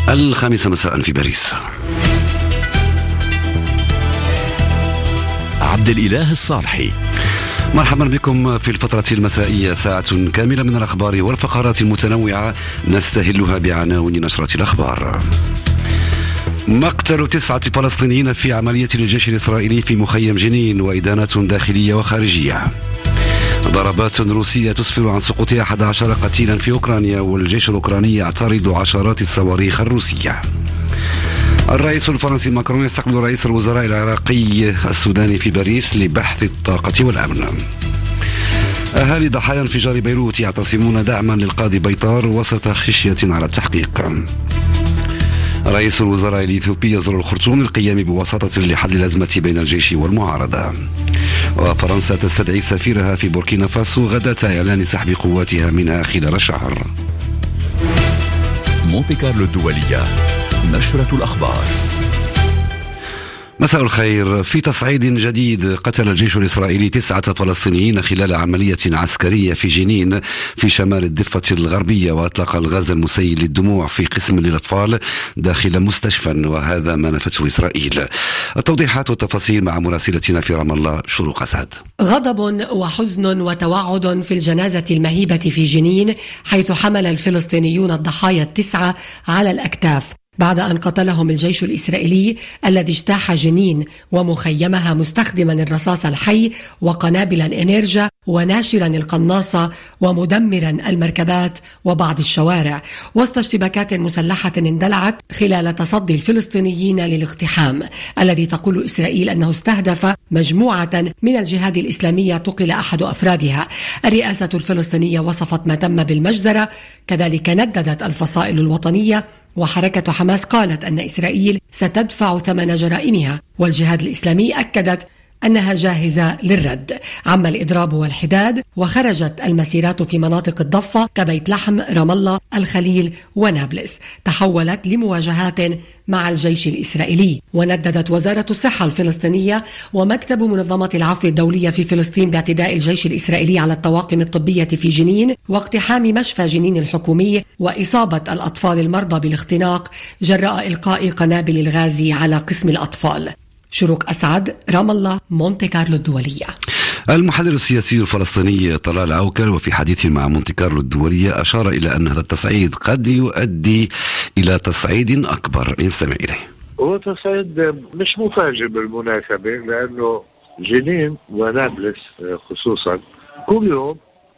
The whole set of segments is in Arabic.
الخامسة مساء في باريس. عبد الإله الصالحي. مرحبا بكم في الفترة المسائية، ساعة كاملة من الأخبار والفقرات المتنوعة نستهلها بعناوين نشرة الأخبار. مقتل 9 فلسطينيين في عملية للجيش الإسرائيلي في مخيم جنين، وإدانات داخلية وخارجية. ضربات روسية تسفر عن سقوط 11 قتيلا في أوكرانيا، والجيش الأوكراني يعترض عشرات الصواريخ الروسية. الرئيس الفرنسي ماكرون يستقبل رئيس الوزراء العراقي السوداني في باريس لبحث الطاقة والأمن. أهالي ضحايا انفجار بيروت يعتصمون دعما للقاضي بيطار وسط خشية على التحقيق. رئيس الوزراء الإثيوبي يزور الخرطوم للقيام بوساطة لحل الأزمة بين الجيش والمعارضة. وفرنسا تستدعي سفيرها في بوركينا فاسو غداة إعلان سحب قواتها منها خلال شهر. مونتي كارلو الدولية، نشرة الأخبار. مساء الخير. في تصعيد جديد، قتل الجيش الإسرائيلي 9 فلسطينيين خلال عملية عسكرية في جنين في شمال الضفة الغربية، وأطلق الغاز المسيل للدموع في قسم للأطفال داخل مستشفى، وهذا ما نفته إسرائيل. التوضيحات والتفاصيل مع مراسلتنا في رام الله شروق أسعد. غضب وحزن وتوعد في الجنازة المهيبة في جنين، حيث حمل الفلسطينيون الضحايا 9 على الأكتاف بعد أن قتلهم الجيش الإسرائيلي الذي اجتاح جنين ومخيمها مستخدما الرصاص الحي وقنابل الإنيرجا وناشرا القناصة ومدمرا المركبات وبعض الشوارع، وسط اشتباكات مسلحة اندلعت خلال تصدي الفلسطينيين للاقتحام الذي تقول إسرائيل أنه استهدف مجموعة من الجهاد الإسلامية تقل أحد أفرادها. الرئاسة الفلسطينية وصفت ما تم بالمجزرة، كذلك نددت الفصائل الوطنية، وحركة حماس قالت أن إسرائيل ستدفع ثمن جرائمها، والجهاد الإسلامي أكدت أنها جاهزة للرد. عم الإضراب والحداد، وخرجت المسيرات في مناطق الضفة كبيت لحم، رام الله، الخليل ونابلس، تحولت لمواجهات مع الجيش الإسرائيلي. ونددت وزارة الصحة الفلسطينية ومكتب منظمة العفو الدولية في فلسطين باعتداء الجيش الإسرائيلي على الطواقم الطبية في جنين واقتحام مشفى جنين الحكومي وإصابة الأطفال المرضى بالاختناق جراء إلقاء قنابل الغاز على قسم الأطفال. شروق أسعد، رام الله، مونتي كارلو الدولية. المحلل السياسي الفلسطيني طلال عوكل وفي حديث مع مونتي كارلو الدولية أشار إلى أن هذا التصعيد قد يؤدي إلى تصعيد أكبر. نستمع إليه. هو تصعيد مش مفاجئ بالمناسبة، لأنه جنين ونابلس خصوصا كل يوم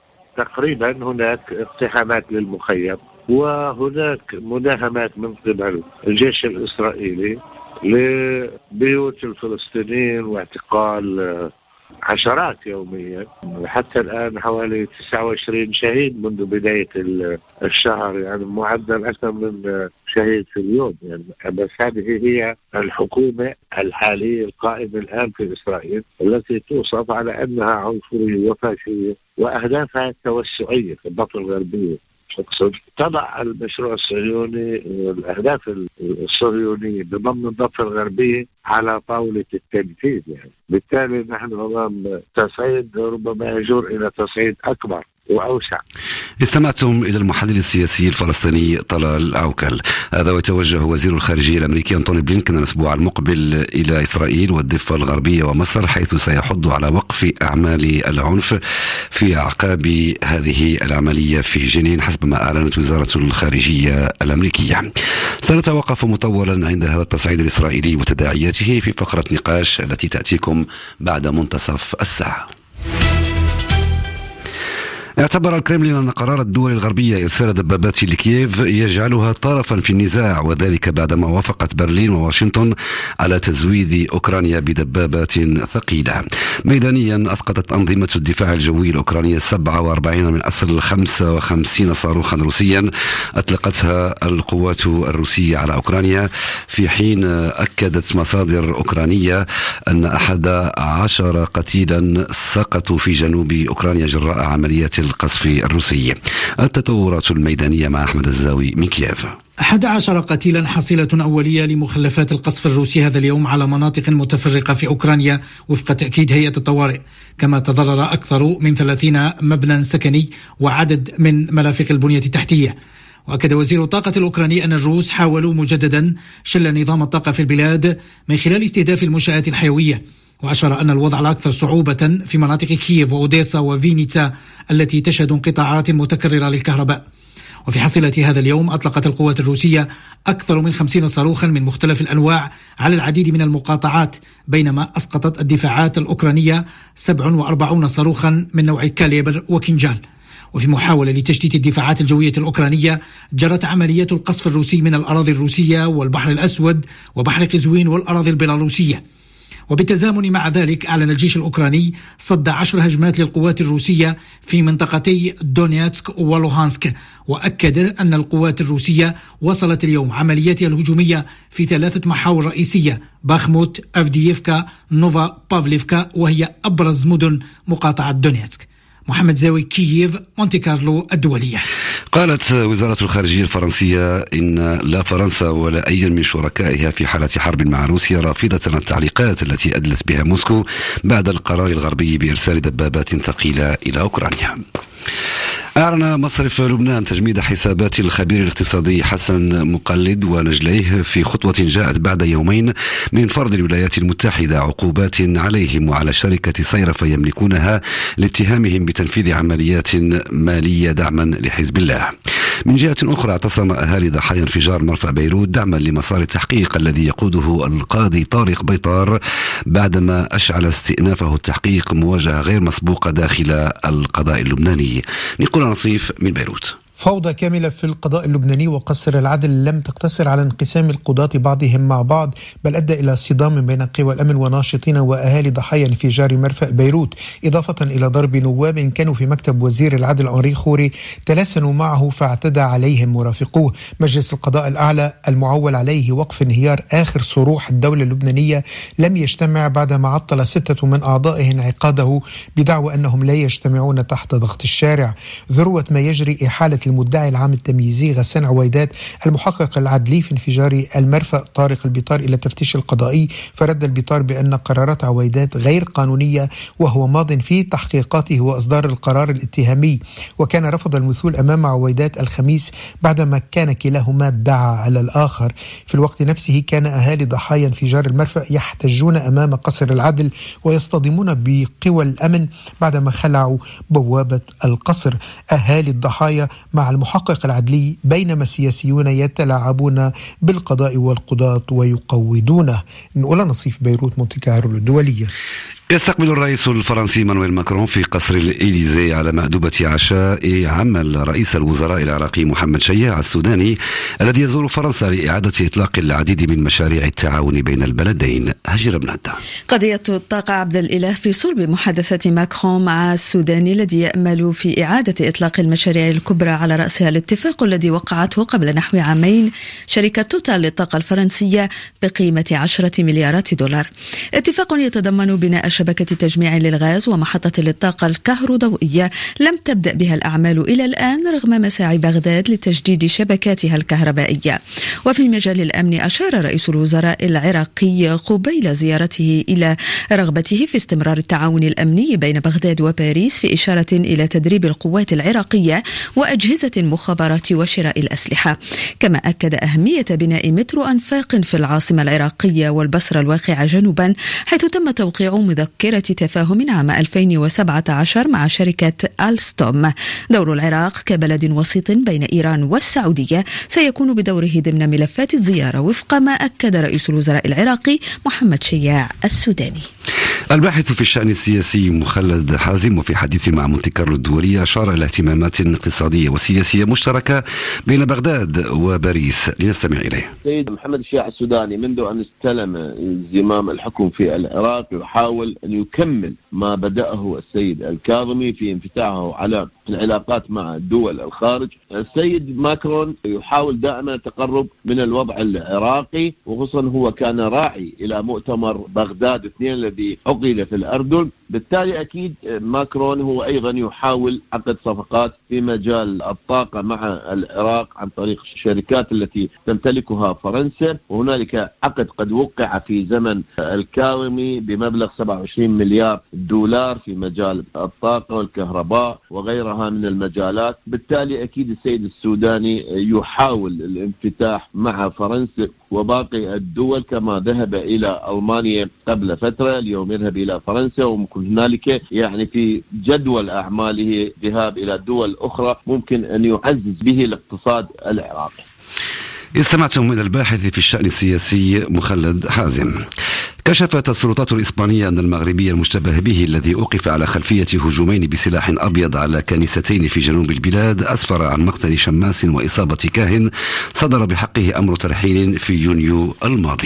تقريبا هناك اقتحامات للمخيم، وهناك مداهمات من قبل الجيش الإسرائيلي لبيوت الفلسطينيين واعتقال عشرات يوميا. حتى الآن حوالي 29 شهيد منذ بداية الشهر، يعني معدل أكثر من شهيد في اليوم يعني. بس هذه هي الحكومة الحالية القائمة الآن في إسرائيل التي توصف على أنها عنصرية وفاشية وأهدافها التوسعية في الضفة الغربية. تضع المشروع الصهيوني الأهداف الصهيونية بضمن الضفة الغربية على طاولة التنفيذ يعني. بالتالي نحن أمام تصعيد ربما يجر إلى تصعيد أكبر وأوسع. استمعتم إلى المحلل السياسي الفلسطيني طلال عوكل. هذا ويتوجه وزير الخارجية الأمريكي أنتوني بلينكن الأسبوع المقبل إلى إسرائيل والضفة الغربية ومصر، حيث سيحض على وقف أعمال العنف في أعقاب هذه العملية في جنين حسب ما أعلنت وزارة الخارجية الأمريكية. سنتوقف مطولا عند هذا التصعيد الإسرائيلي وتداعياته في فقرة نقاش التي تأتيكم بعد منتصف الساعة. اعتبر الكرملين أن قرار الدول الغربية إرسال دبابات لكييف يجعلها طرفا في النزاع، وذلك بعدما وافقت برلين وواشنطن على تزويد أوكرانيا بدبابات ثقيلة. ميدانيا أسقطت أنظمة الدفاع الجوي الأوكرانية 47 من أصل 55 صاروخا روسيا أطلقتها القوات الروسية على أوكرانيا، في حين أكدت مصادر أوكرانية أن 11 قتيلا سقطوا في جنوب أوكرانيا جراء عمليات القصف الروسي. التطورات الميدانية مع أحمد الزاوي من كييف. 11 قتيلا حصيلة أولية لمخلفات القصف الروسي هذا اليوم على مناطق متفرقة في أوكرانيا وفق تأكيد هيئة الطوارئ، كما تضرر أكثر من 30 مبنى سكني وعدد من مرافق البنية التحتية. وأكد وزير الطاقة الأوكراني أن الروس حاولوا مجددا شل نظام الطاقة في البلاد من خلال استهداف المنشآت الحيوية، وأشار أن الوضع الأكثر صعوبة في مناطق كييف وأوديسا وفينيتسا التي تشهد انقطاعات متكررة للكهرباء. وفي حصيلة هذا اليوم أطلقت القوات الروسية أكثر من 50 صاروخا من مختلف الأنواع على العديد من المقاطعات، بينما أسقطت الدفاعات الأوكرانية 47 صاروخا من نوع كاليبر وكنجال. وفي محاولة لتشتيت الدفاعات الجوية الأوكرانية جرت عملية القصف الروسي من الأراضي الروسية والبحر الأسود وبحر قزوين والأراضي البيلاروسية. وبالتزامن مع ذلك أعلن الجيش الأوكراني صد 10 هجمات للقوات الروسية في منطقتي دونيتسك ولوهانسك، وأكد أن القوات الروسية وصلت اليوم عملياتها الهجومية في 3 محاور رئيسية: باخموت، أفدييفكا، نوفا بافليفكا، وهي أبرز مدن مقاطعة دونيتسك. محمد زاوي، كييف، مونتي كارلو الدولية. قالت وزارة الخارجية الفرنسية إن لا فرنسا ولا أي من شركائها في حالة حرب مع روسيا، رافضة التعليقات التي أدلت بها موسكو بعد القرار الغربي بإرسال دبابات ثقيلة إلى أوكرانيا. أعلن مصرف لبنان تجميد حسابات الخبير الاقتصادي حسن مقلد ونجليه في خطوة جاءت بعد يومين من فرض الولايات المتحدة عقوبات عليهم وعلى شركة صيرفة يملكونها لاتهامهم بتنفيذ عمليات مالية دعما لحزب الله. من جهة أخرى اعتصم أهالي ضحايا انفجار مرفأ بيروت دعما لمسار التحقيق الذي يقوده القاضي طارق بيطار بعدما أشعل استئنافه التحقيق مواجهة غير مسبوقة داخل القضاء اللبناني. نيكولا نصيف من بيروت. فوضى كاملة في القضاء اللبناني وقصر العدل لم تقتصر على انقسام القضاة بعضهم مع بعض، بل أدى إلى صدام بين قوى الأمن وناشطين وأهالي ضحايا انفجار مرفأ بيروت، إضافة إلى ضرب نواب كانوا في مكتب وزير العدل أنري خوري تلاسنوا معه فاعتدى عليهم مرافقوه. مجلس القضاء الأعلى المعول عليه وقف انهيار آخر صروح الدولة اللبنانية لم يجتمع بعدما عطل 6 من أعضائه انعقاده بدعوى أنهم لا يجتمعون تحت ضغط الشارع. ذروة ما يجري إحالة المدعي العام التمييزي غسان عويدات المحقق العدلي في انفجار المرفأ طارق البيطار إلى التفتيش القضائي، فرد البيطار بأن قرارات عويدات غير قانونية وهو ماض في تحقيقاته وإصدار القرار الاتهامي. وكان رفض المثول أمام عويدات الخميس بعدما كان كلاهما ادعى على الآخر. في الوقت نفسه كان أهالي ضحايا انفجار المرفأ يحتجون أمام قصر العدل ويصطدمون بقوى الأمن بعدما خلعوا بوابة القصر. أهالي الضحايا مع المحقق العدلي بينما السياسيون يتلاعبون بالقضاء والقضاة ويقودونه. نقول نصيف بيروت، مونتي كارلو الدولية. يستقبل الرئيس الفرنسي مانويل ماكرون في قصر الإليزي على مأدبة عشاء عمل رئيس الوزراء العراقي محمد شياع السوداني الذي يزور فرنسا لإعادة إطلاق العديد من مشاريع التعاون بين البلدين. هجر بن عدة. قضية الطاقة عبد الإله في صلب محادثة ماكرون مع السوداني الذي يأمل في إعادة إطلاق المشاريع الكبرى على رأسها الاتفاق الذي وقعته قبل نحو عامين شركة توتال للطاقة الفرنسية بقيمة 10 مليارات دولار. اتفاق يتضمن بناء شبكة تجميع للغاز ومحطة للطاقة الكهروضوئية لم تبدأ بها الأعمال إلى الآن رغم مساعي بغداد لتجديد شبكاتها الكهربائية. وفي مجال الأمن أشار رئيس الوزراء العراقي قبيل زيارته إلى رغبته في استمرار التعاون الأمني بين بغداد وباريس في إشارة إلى تدريب القوات العراقية وأجهزة المخابرات وشراء الأسلحة. كما أكد أهمية بناء مترو أنفاق في العاصمة العراقية والبصرة الواقعة جنوبا، حيث تم توقيع مذكرة تفاهم عام 2017 مع شركة ألستوم. دور العراق كبلد وسيط بين إيران والسعودية سيكون بدوره ضمن ملفات الزيارة وفق ما أكد رئيس الوزراء العراقي محمد شياع السوداني. الباحث في الشأن السياسي مخلد حازم وفي حديث مع مونتي كارلو الدولية أشار إلى اهتمامات اقتصادية وسياسية مشتركة بين بغداد وباريس. لنستمع إليه. السيد محمد شياع السوداني منذ أن استلم زمام الحكم في العراق يحاول أن يكمل ما بدأه السيد الكاظمي في انفتاحه على العلاقات مع دول الخارج. السيد ماكرون يحاول دائما التقرب من الوضع العراقي، وخصوصا هو كان راعي إلى مؤتمر بغداد 2 الذي عقد في الأردن. بالتالي أكيد ماكرون هو أيضا يحاول عقد صفقات في مجال الطاقة مع العراق عن طريق الشركات التي تمتلكها فرنسا، وهنالك عقد قد وقع في زمن الكاظمي بمبلغ 27 مليار الدولار في مجال الطاقة والكهرباء وغيرها من المجالات. بالتالي أكيد السيد السوداني يحاول الانفتاح مع فرنسا وباقي الدول، كما ذهب إلى ألمانيا قبل فترة، اليوم يذهب إلى فرنسا، وممكن هنالك يعني في جدول أعماله ذهاب إلى دول أخرى ممكن أن يعزز به الاقتصاد العراقي. استمعتم من الباحث في الشأن السياسي مخلد حازم. كشفت السلطات الإسبانية أن المغربي المشتبه به الذي أوقف على خلفية هجومين بسلاح أبيض على كنيستين في جنوب البلاد أسفر عن مقتل شماس وإصابة كاهن صدر بحقه أمر ترحيل في يونيو الماضي.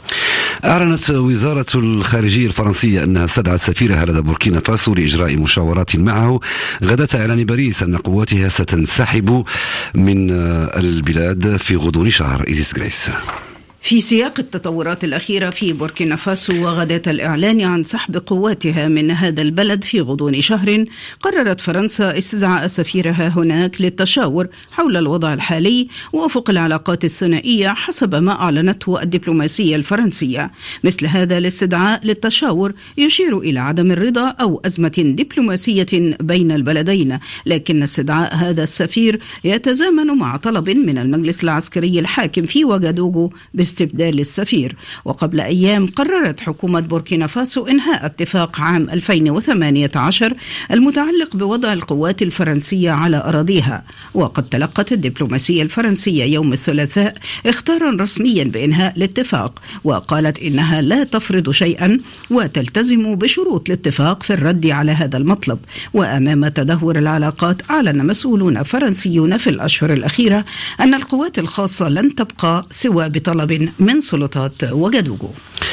أعلنت وزارة الخارجية الفرنسية أنها استدعت سفيرها لدى بوركينا فاسو لإجراء مشاورات معه غداة إعلان باريس أن قواتها ستنسحب من البلاد في غضون شهر. إيزيس غريس. في سياق التطورات الأخيرة في بوركينا فاسو وغداة الإعلان عن سحب قواتها من هذا البلد في غضون شهر، قررت فرنسا استدعاء سفيرها هناك للتشاور حول الوضع الحالي وأفق العلاقات الثنائية حسب ما أعلنته الدبلوماسية الفرنسية. مثل هذا الاستدعاء للتشاور يشير إلى عدم الرضا أو أزمة دبلوماسية بين البلدين، لكن استدعاء هذا السفير يتزامن مع طلب من المجلس العسكري الحاكم في وغادوغو باستبدال السفير. وقبل أيام قررت حكومة بوركينا فاسو إنهاء اتفاق عام 2018 المتعلق بوضع القوات الفرنسية على أراضيها. وقد تلقت الدبلوماسية الفرنسية يوم الثلاثاء اختارا رسميا بإنهاء الاتفاق، وقالت إنها لا تفرض شيئا وتلتزم بشروط الاتفاق في الرد على هذا المطلب. وأمام تدهور العلاقات أعلن مسؤولون فرنسيون في الأشهر الأخيرة أن القوات الخاصة لن تبقى سوى بطلب من سلطات وغادوغو.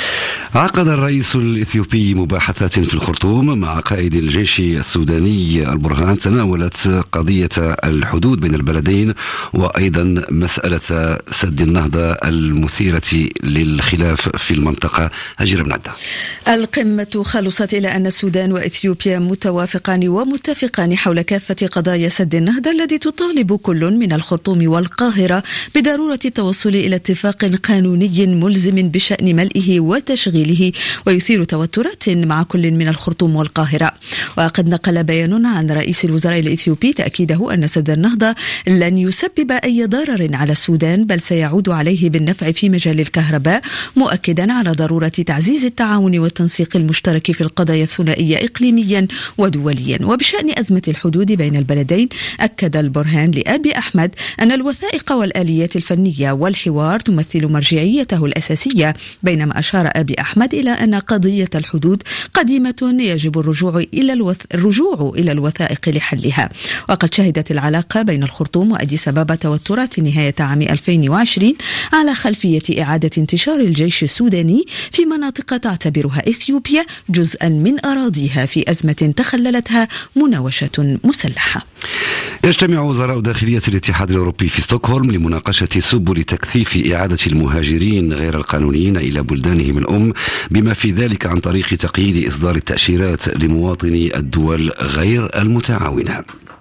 عقد الرئيس الإثيوبي مباحثات في الخرطوم مع قائد الجيش السوداني البرهان تناولت قضية الحدود بين البلدين وأيضا مسألة سد النهضة المثيرة للخلاف في المنطقة. هجر بن عدة. القمة خلصت إلى أن السودان وإثيوبيا متوافقان ومتفقان حول كافة قضايا سد النهضة الذي تطالب كل من الخرطوم والقاهرة بضرورة التوصل إلى اتفاق قانوني ملزم بشأن ملئه وتشغيله، ويثير توترات مع كل من الخرطوم والقاهرة. وقد نقل بيان عن رئيس الوزراء الإثيوبي تأكيده أن سد النهضة لن يسبب أي ضرر على السودان، بل سيعود عليه بالنفع في مجال الكهرباء، مؤكدا على ضرورة تعزيز التعاون والتنسيق المشترك في القضايا الثنائية إقليميا ودوليا. وبشأن أزمة الحدود بين البلدين، أكد البرهان لأبي أحمد أن الوثائق والآليات الفنية والحوار تمثل مرجعيته الأساسية، بينما أشار أبي أحمد إلى أن قضية الحدود قديمة يجب الرجوع إلى الوثائق لحلها. وقد شهدت العلاقة بين الخرطوم وأديس أبابا توترات نهاية عام 2020 على خلفية إعادة انتشار الجيش السوداني في مناطق تعتبرها إثيوبيا جزءا من أراضيها في أزمة تخللتها مناوشة مسلحة. يجتمع وزراء داخلية الاتحاد الأوروبي في ستوكهولم لمناقشة سبل تكثيف إعادة المهاجرين غير القانونيين إلى بلدانهم الأم، بما في ذلك عن طريق تقييد إصدار التأشيرات لمواطني الدول غير المتعاونة.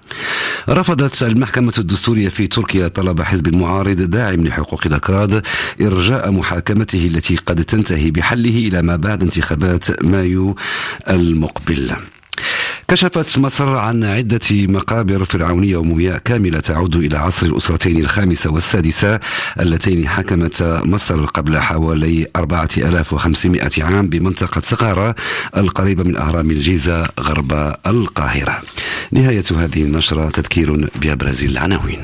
رفضت المحكمة الدستورية في تركيا طلب حزب معارض داعم لحقوق الأكراد إرجاء محاكمته التي قد تنتهي بحله إلى ما بعد انتخابات مايو المقبل. كشفت مصر عن عدة مقابر فرعونية ومومياء كاملة تعود إلى عصر الأسرتين الخامسة والسادسة اللتين حكمت مصر قبل حوالي 4500 عام بمنطقة سقارة القريبة من أهرام الجيزة غرب القاهرة. نهاية هذه النشرة تذكير بأبرز العناوين.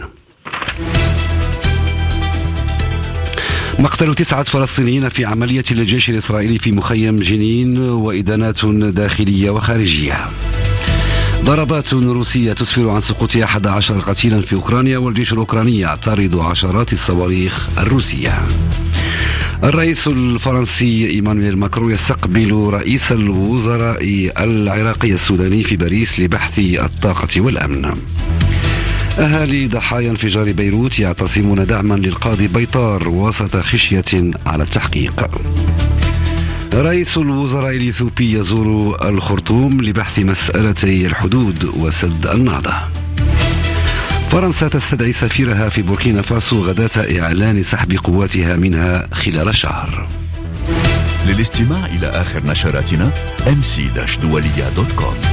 مقتل 9 فلسطينيين في عملية للجيش الإسرائيلي في مخيم جنين وإدانات داخلية وخارجية. ضربات روسية تسفر عن سقوط 11 قتيلا في أوكرانيا، والجيش الأوكراني يعترض عشرات الصواريخ الروسية. الرئيس الفرنسي إيمانويل ماكرون يستقبل رئيس الوزراء العراقي السوداني في باريس لبحث الطاقة والأمن. أهالي ضحايا انفجار بيروت يعتصمون دعما للقاضي بيطار وسط خشية على التحقيق. رئيس الوزراء الإثيوبي يزور الخرطوم لبحث مسألتي الحدود وسد النهضة. فرنسا تستدعي سفيرها في بوركينا فاسو غداة إعلان سحب قواتها منها خلال شهر. للاستماع إلى آخر نشراتنا mc-duwalia.com.